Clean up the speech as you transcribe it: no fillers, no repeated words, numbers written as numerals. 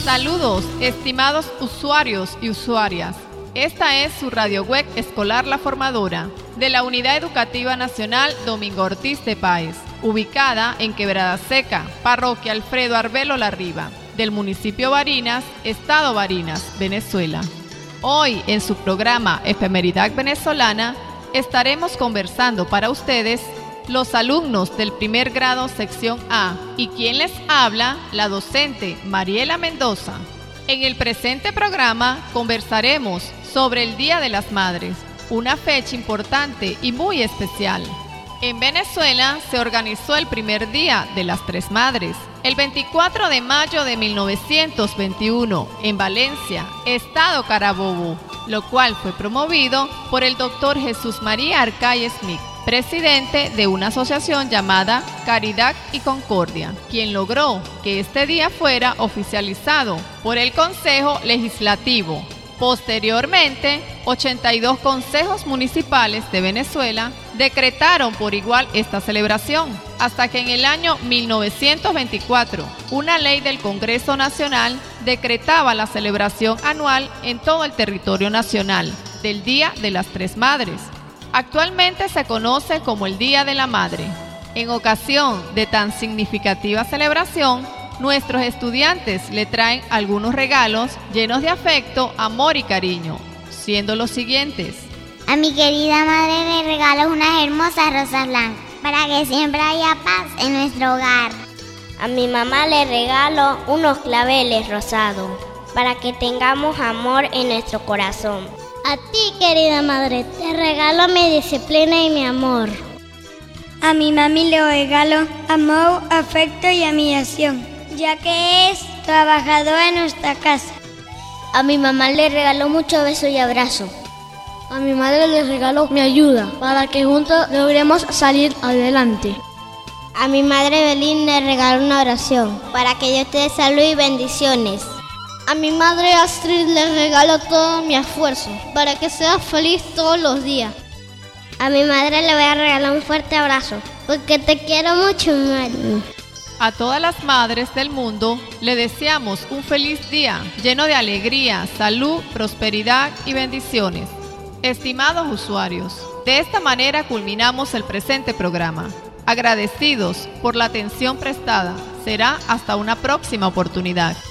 Saludos, estimados usuarios y usuarias. Esta es su radio web escolar La Formadora, de la Unidad Educativa Nacional Domingo Ortiz de Páez, ubicada en Quebrada Seca, Parroquia Alfredo Arbelo Larriba, del municipio Barinas, Estado Barinas, Venezuela. Hoy, en su programa Efemeridad Venezolana, estaremos conversando para ustedes los alumnos del primer grado sección A y quien les habla, la docente Mariela Mendoza. En el presente programa conversaremos sobre el Día de las Madres, una fecha importante y muy especial. En Venezuela se organizó el primer Día de las Tres Madres, el 24 de mayo de 1921, en Valencia, Estado Carabobo, lo cual fue promovido por el doctor Jesús María Arcay Smith, presidente de una asociación llamada Caridad y Concordia, quien logró que este día fuera oficializado por el Consejo Legislativo. Posteriormente, 82 consejos municipales de Venezuela decretaron por igual esta celebración, hasta que en el año 1924, una ley del Congreso Nacional decretaba la celebración anual en todo el territorio nacional del Día de las Tres Madres. Actualmente se conoce como el Día de la Madre. En ocasión de tan significativa celebración, nuestros estudiantes le traen algunos regalos llenos de afecto, amor y cariño, siendo los siguientes. A mi querida madre le regalo unas hermosas rosas blancas para que siempre haya paz en nuestro hogar. A mi mamá le regalo unos claveles rosados para que tengamos amor en nuestro corazón. A ti, querida madre, te regalo mi disciplina y mi amor. A mi mami le regalo amor, afecto y admiración, ya que es trabajadora en nuestra casa. A mi mamá le regalo muchos besos y abrazos. A mi madre le regalo mi ayuda para que juntos logremos salir adelante. A mi madre Belín le regalo una oración para que Dios te dé salud y bendiciones. A mi madre Astrid le regalo todo mi esfuerzo para que sea feliz todos los días. A mi madre le voy a regalar un fuerte abrazo porque te quiero mucho, madre. A todas las madres del mundo le deseamos un feliz día lleno de alegría, salud, prosperidad y bendiciones. Estimados usuarios, de esta manera culminamos el presente programa. Agradecidos por la atención prestada. Será hasta una próxima oportunidad.